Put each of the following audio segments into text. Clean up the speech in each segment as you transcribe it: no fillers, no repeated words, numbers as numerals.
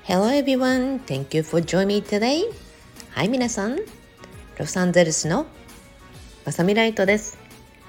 Hello everyone, thank you for joining me today. はい、皆さん、ロサンゼルスのまさみライトです。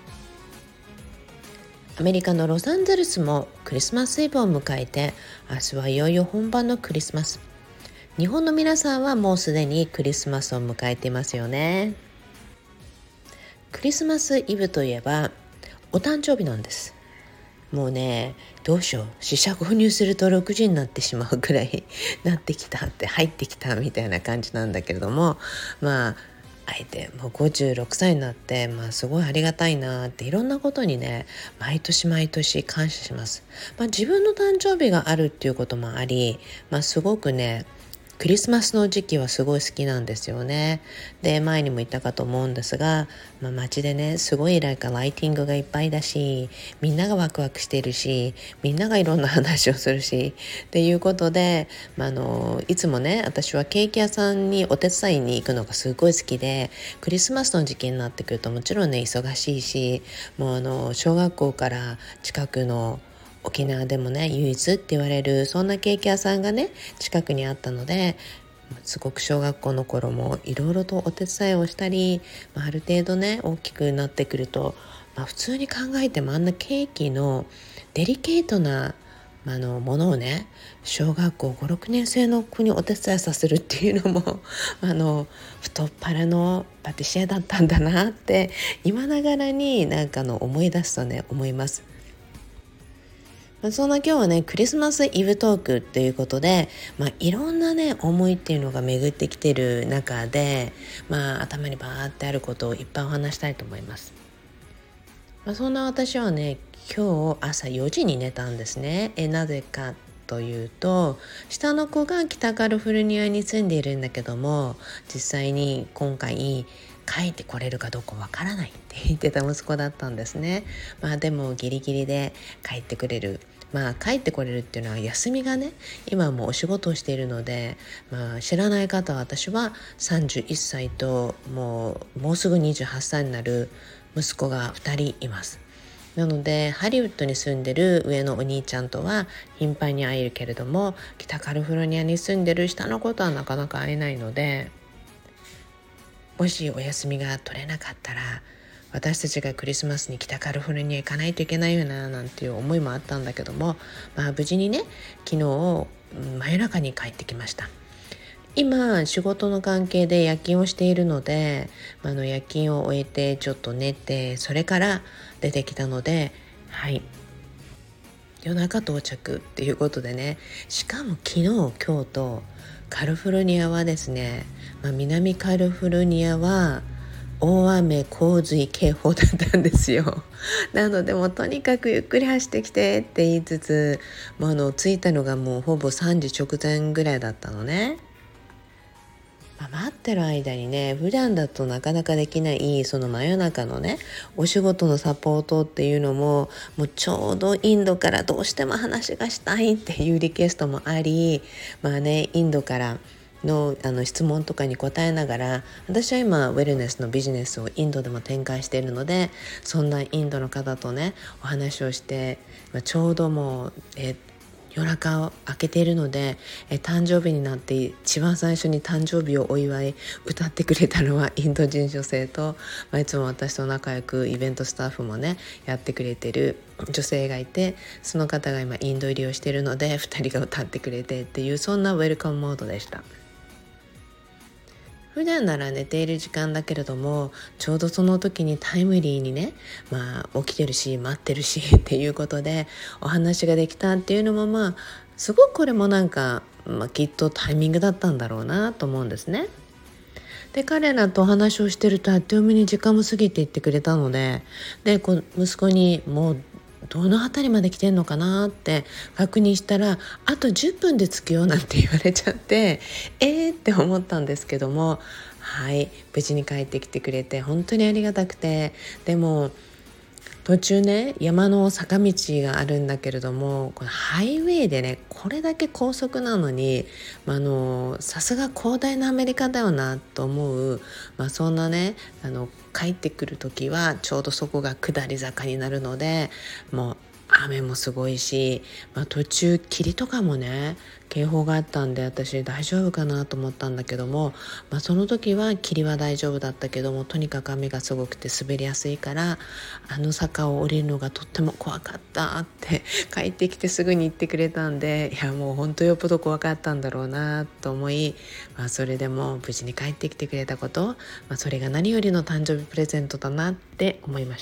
アメリカのロサンゼルスもクリスマスイブを迎えて、明日はいよいよ本番のクリスマス。日本の皆さんはもうすでにクリスマスを迎えていますよね。クリスマスイブといえばお誕生日なんです。もうね、どうしよう、四捨五入すると6時になってしまうくらいなってきたって入ってきたみたいな感じなんだけれども、あえてもう56歳になって、すごいありがたいなって、いろんなことにね、毎年毎年感謝します。自分の誕生日があるっていうこともあり、すごくね、クリスマスの時期はすごい好きなんですよね。で、前にも言ったかと思うんですが、街でね、すごいライティングがいっぱいだし、みんながワクワクしているし、みんながいろんな話をするしっていうことで、いつもね、私はケーキ屋さんにお手伝いに行くのがすごい好きで、クリスマスの時期になってくるともちろんね、忙しいし、小学校から近くの沖縄でもね、唯一って言われるそんなケーキ屋さんがね、近くにあったので、すごく小学校の頃もいろいろとお手伝いをしたり、ある程度ね大きくなってくると、普通に考えてもあんなケーキのデリケートなものをね、小学校5、6年生の子にお手伝いさせるっていうのも太っ腹のパティシエだったんだなって今ながらに思い出すとね思います。そんな今日はね、クリスマスイブトークっていうことで、いろんなね思いっていうのが巡ってきてる中で、頭にバーってあることをいっぱいお話したいと思います。そんな私はね、今日朝4時に寝たんですね。なぜかというと、下の子が北カリフォルニアに住んでいるんだけども、実際に今回帰ってこれるかどうかわからないって言ってた息子だったんですね。でもギリギリで帰ってくれる。帰ってこれるっていうのは休みがね、今はもうお仕事をしているので、知らない方は、私は31歳ともうすぐ28歳になる息子が2人います。なのでハリウッドに住んでる上のお兄ちゃんとは頻繁に会えるけれども、北カリフォルニアに住んでる下の子とはなかなか会えないので、もしお休みが取れなかったら、私たちがクリスマスに北カリフォルニア行かないといけないよななんていう思いもあったんだけども、無事にね、昨日真夜中に帰ってきました。今仕事の関係で夜勤をしているので、夜勤を終えてちょっと寝て、それから出てきたので、はい、夜中到着っていうことでね。しかも昨日今日とカリフォルニアはですね、南カリフォルニアは大雨洪水警報だったんですよ。なのでもうとにかくゆっくり走ってきてって言いつつ、着いたのがもうほぼ3時直前ぐらいだったのね。待ってる間にね、普段だとなかなかできないその真夜中のねお仕事のサポートっていうのも、もうちょうどインドからどうしても話がしたいっていうリクエストもあり、インドからの質問とかに答えながら、私は今ウェルネスのビジネスをインドでも展開しているので、そんなインドの方とねお話をして、ちょうどもう夜中を明けているので、誕生日になって一番最初に誕生日をお祝い歌ってくれたのはインド人女性と、いつも私と仲良くイベントスタッフもねやってくれてる女性がいて、その方が今インド入りをしているので2人が歌ってくれてっていう、そんなウェルカムモードでした。普段なら寝ている時間だけれども、ちょうどその時にタイムリーにね、起きてるし待ってるしっていうことでお話ができたっていうのも、すごくこれもきっとタイミングだったんだろうなと思うんですね。で、彼らとお話をしてるとあっという間に時間も過ぎていってくれたので、息子にもうどの辺りまで来てんのかなって確認したら、あと10分で着くよなんて言われちゃってって思ったんですけども、はい、無事に帰ってきてくれて本当にありがたくて。でも途中ね、山の坂道があるんだけれども、このハイウェイでねこれだけ高速なのに、さすが広大なアメリカだよなと思う、そんなね帰ってくる時はちょうどそこが下り坂になるので、もう雨もすごいし、途中霧とかもね警報があったんで私大丈夫かなと思ったんだけども、その時は霧は大丈夫だったけども、とにかく雨がすごくて滑りやすいからあの坂を降りるのがとっても怖かったって帰ってきてすぐに言ってくれたんで、いやもう本当よっぽど怖かったんだろうなと思い、それでも無事に帰ってきてくれたこと、それが何よりの誕生日プレゼントだなって思いました。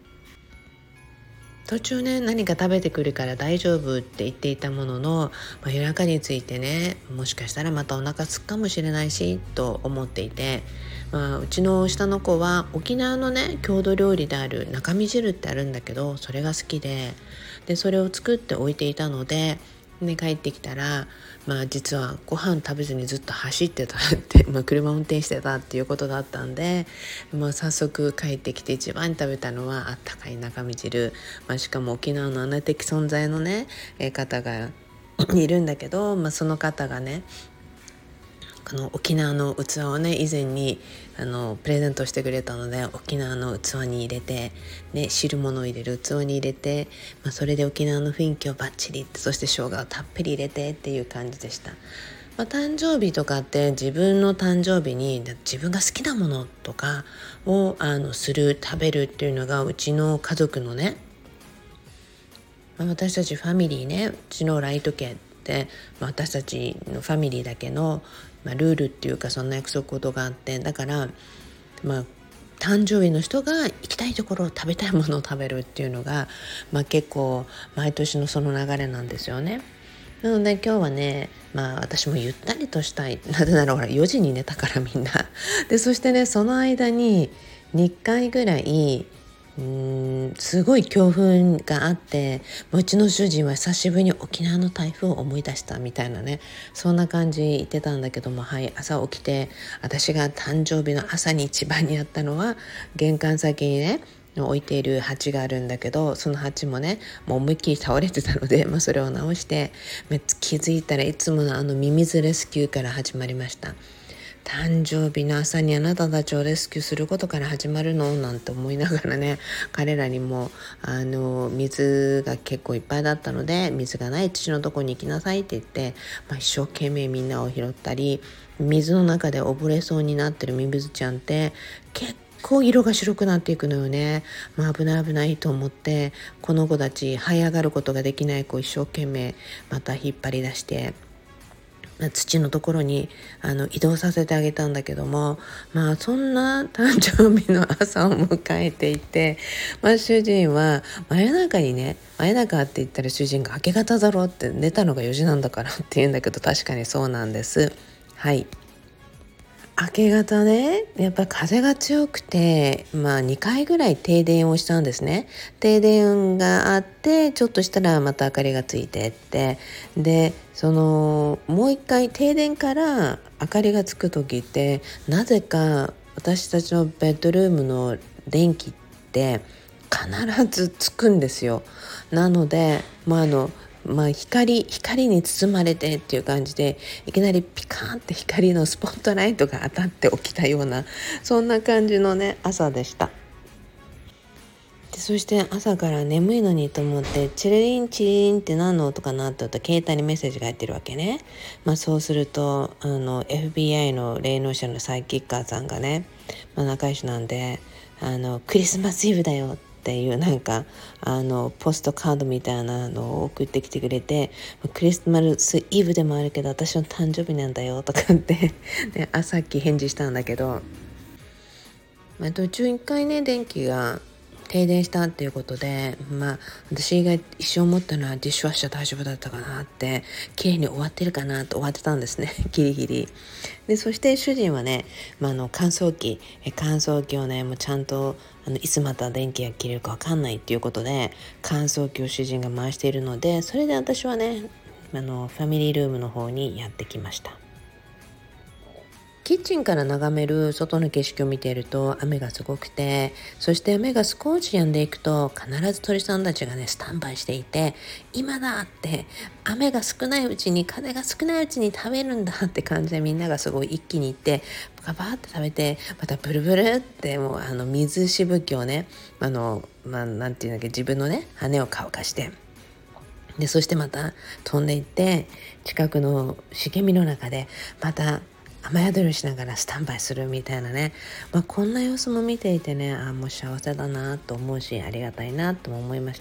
途中ね何か食べてくるから大丈夫って言っていたものの、夜中についてねもしかしたらまたお腹すくかもしれないしと思っていて、うちの下の子は沖縄のね郷土料理である中身汁ってあるんだけど、それが好きでそれを作っておいていたので、帰ってきたら、実はご飯食べずにずっと走ってたって、車運転してたっていうことだったんで、早速帰ってきて一番に食べたのはあったかい中身汁、しかも沖縄の姉的存在のね、方がいるんだけど、その方がねこの沖縄の器をね以前にプレゼントしてくれたので、沖縄の器に入れて、汁物を入れる器に入れて、それで沖縄の雰囲気をバッチリって、そして生姜をたっぷり入れてっていう感じでした。誕生日とかって自分の誕生日に自分が好きなものとかをする食べるっていうのがうちの家族のね、私たちファミリーね、うちのライト家って、私たちのファミリーだけの、ルールっていうかそんな約束事があって、だから、誕生日の人が行きたいところを食べたいものを食べるっていうのが、結構毎年のその流れなんですよね。なので今日はね、私もゆったりとしたい。なぜならほら4時に寝たからみんなで、そしてねその間に2回ぐらいすごい強風があって、うちの主人は久しぶりに沖縄の台風を思い出したみたいなね、そんな感じ言ってたんだけども、朝起きて私が誕生日の朝に一番にやったのは、玄関先にね置いている鉢があるんだけど、その鉢もねもう思いっきり倒れてたので、それを直して気づいたらいつものミミズレスキューから始まりました。誕生日の朝にあなたたちをレスキューすることから始まるのなんて思いながらね、彼らにも水が結構いっぱいだったので、水がない土のとこに行きなさいって言って、一生懸命みんなを拾ったり、水の中で溺れそうになってるミミズちゃんって結構色が白くなっていくのよね。危ない危ないと思って、この子たち這い上がることができない子一生懸命また引っ張り出して土のところに移動させてあげたんだけども、そんな誕生日の朝を迎えていて、主人は真夜中にね、真夜中って言ったら主人が明け方だろうって、寝たのが4時なんだからって言うんだけど、確かにそうなんです。はい。明け方ね、やっぱ風が強くて、2回ぐらい停電をしたんですね。停電があって、ちょっとしたらまた明かりがついてって、で、もう一回停電から明かりがつく時って、なぜか私たちのベッドルームの電気って必ずつくんですよ。なので、光に包まれてっていう感じで、いきなりピカーンって光のスポットライトが当たって起きたような、そんな感じのね朝でした。でそして朝から眠いのにと思って、チリリンチリンって何の音かなって言ったら携帯にメッセージが入ってるわけね。そうするとFBI の霊能者のサイキッカーさんがね、仲良しなんで、クリスマスイブだよっていうポストカードみたいなのを送ってきてくれて、クリスマスイブでもあるけど私の誕生日なんだよとかってでさっき返事したんだけど、途中1回ね電気が停電したっていうことで、私が一生思ったのはディッシュワッシャー大丈夫だったかなって、綺麗に終わってるかなって終わってたんですねギリギリで、そして主人はね、乾燥機をねもうちゃんといつまた電気が切れるか分かんないっていうことで乾燥機を主人が回しているので、それで私はねファミリールームの方にやってきました。 キッチンから眺める外の景色を見ていると雨がすごくて、そして雨が少し止んでいくと必ず鳥さんたちがねスタンバイしていて、今だって、雨が少ないうちに風が少ないうちに食べるんだって感じで、みんながすごい一気に行ってババーって食べて、またブルブルってもう水しぶきをね、なんていうんだっけ、自分のね羽を乾かして、でそしてまた飛んでいって近くの茂みの中でまた雨宿りしながらスタンバイするみたいなね、こんな様子も見ていてね、もう幸せだなと思うし、ありがたいなとも思いました。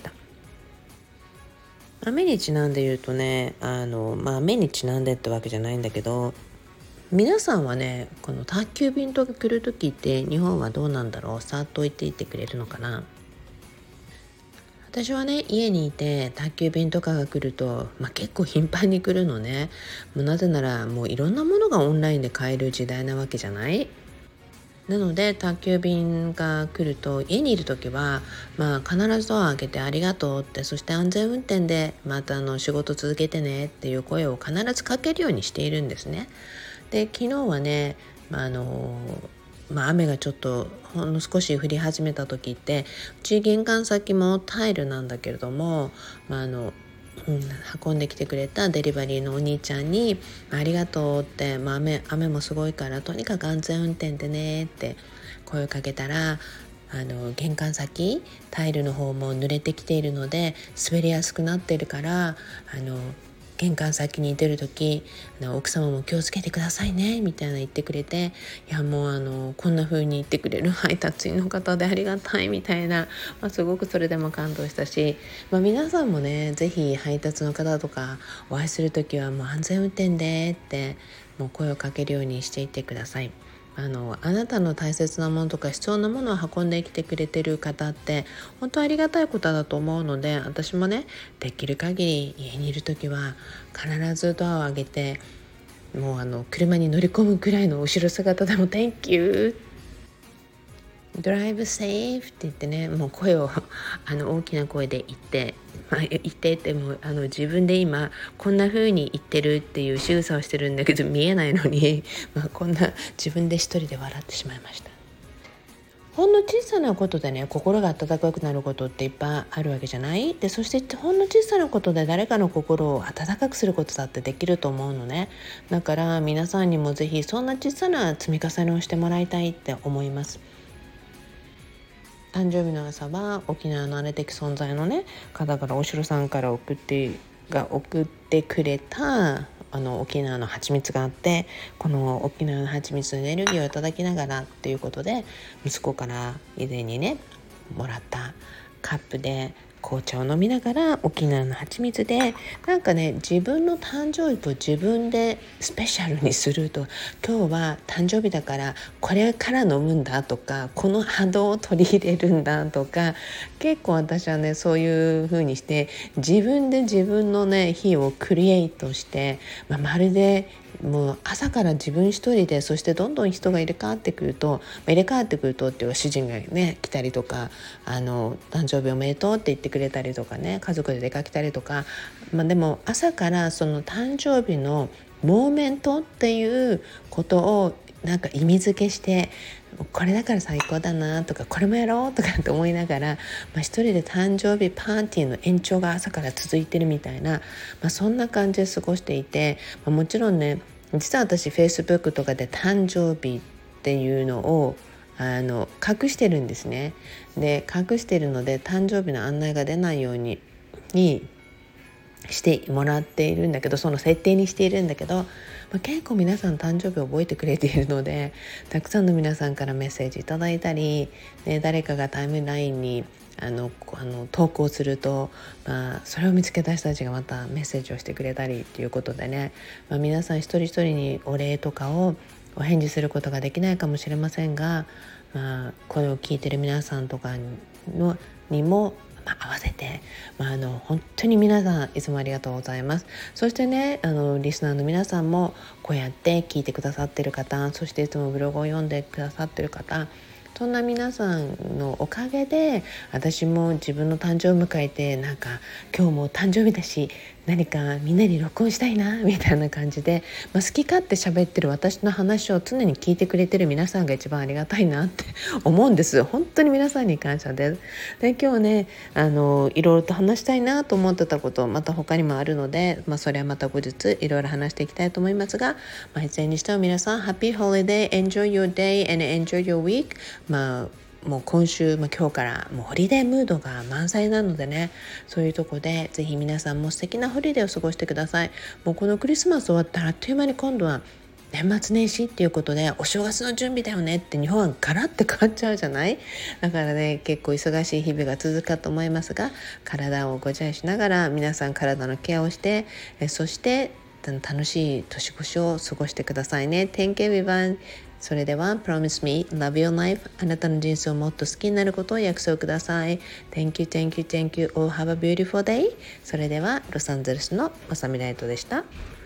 雨にちなんで言うとね、雨にちなんでってわけじゃないんだけど、皆さんはねこの宅急便とか来る時って日本はどうなんだろう、さっと置いていってくれるのかな。私はね家にいて宅急便とかが来ると、結構頻繁に来るのね。もうなぜならもういろんなものがオンラインで買える時代なわけじゃない。なので宅急便が来ると家にいる時は、必ずドアを開けてありがとうって、そして安全運転でまた仕事続けてねっていう声を必ずかけるようにしているんですね。で昨日はね、雨がちょっとほんの少し降り始めた時って、うち玄関先もタイルなんだけれども、運んできてくれたデリバリーのお兄ちゃんにありがとうって、雨もすごいからとにかく安全運転でねって声をかけたら、玄関先タイルの方も濡れてきているので滑りやすくなっているから、玄関先に出るとき奥様も気をつけてくださいねみたいな言ってくれて、いやもうこんな風に言ってくれる配達員の方でありがたいみたいな、すごくそれでも感動したし、皆さんもねぜひ配達の方とかお会いするときはもう安全運転でってもう声をかけるようにしていってください。あなたの大切なものとか必要なものを運んできてくれてる方って本当ありがたいことだと思うので、私もねできる限り家にいる時は必ずドアを上げて、もう車に乗り込むくらいの後ろ姿でも Thank you ドライブセーフって言ってね、もう声を大きな声で言って、言ってっても自分で今こんな風に言ってるっていう仕草をしてるんだけど見えないのに、こんな自分で一人で笑ってしまいました。ほんの小さなことでね心が温かくなることっていっぱいあるわけじゃないで、そしてほんの小さなことで誰かの心を温かくすることだってできると思うのね。だから皆さんにもぜひそんな小さな積み重ねをしてもらいたいって思います。誕生日の朝は沖縄のあれ的存在のね方から、お城さんから送ってくれた沖縄の蜂蜜があって、この沖縄の蜂蜜のエネルギーをいただきながらっていうことで、息子から以前にねもらったカップで紅茶を飲みながら沖縄の蜂蜜で自分の誕生日を自分でスペシャルにすると、今日は誕生日だからこれから飲むんだとか、この波動を取り入れるんだとか、結構私はねそういう風にして自分で自分のね日をクリエイトして、まるでもう朝から自分一人で、そしてどんどん人が入れ替わってくるとっていうか主人がね来たりとか、誕生日おめでとうって言ってくれたりとかね、家族で出かけたりとか、でも朝からその誕生日のモーメントっていうことを意味付けして、これだから最高だなとか、これもやろうとかって思いながら、一人で誕生日パーティーの延長が朝から続いてるみたいな、そんな感じで過ごしていて、もちろんね実は私 Facebook とかで誕生日っていうのを隠してるんですね。で隠してるので誕生日の案内が出ないようにしてもらっているんだけど、その設定にしているんだけど、結構皆さん誕生日を覚えてくれているので、たくさんの皆さんからメッセージいただいたり、誰かがタイムラインに投稿すると、それを見つけた人たちがまたメッセージをしてくれたりということでね、皆さん一人一人にお礼とかをお返事することができないかもしれませんが、これを聞いてる皆さんとかにも合わせて、本当に皆さんいつもありがとうございます。そしてねリスナーの皆さんもこうやって聞いてくださってる方、そしていつもブログを読んでくださってる方、そんな皆さんのおかげで私も自分の誕生日を迎えて、今日も誕生日だし何かみんなに録音したいなみたいな感じで、好き勝手喋ってる私の話を常に聞いてくれてる皆さんが一番ありがたいなって思うんです。本当に皆さんに感謝です。で今日ねいろいろと話したいなと思ってたことまた他にもあるので、それはまた後日いろいろ話していきたいと思いますが、いずれにしても皆さん Happy Holiday, enjoy your day and enjoy your week。もう今週、今日からもうホリデームードが満載なのでね、そういうとこでぜひ皆さんも素敵なホリデーを過ごしてください。もうこのクリスマス終わったらあっという間に今度は年末年始っていうことでお正月の準備だよねって日本はガラッて変わっちゃうじゃない。だからね結構忙しい日々が続くかと思いますが、体をご自愛しながら皆さん体のケアをしてそして楽しい年越しを過ごしてくださいね。Thank you everyone。それでは Promise me, love your life。 あなたの人生をもっと好きになることを約束ください。 Thank you, thank you, thank you all have a beautiful day。 それではロサンゼルスのまさみライトでした。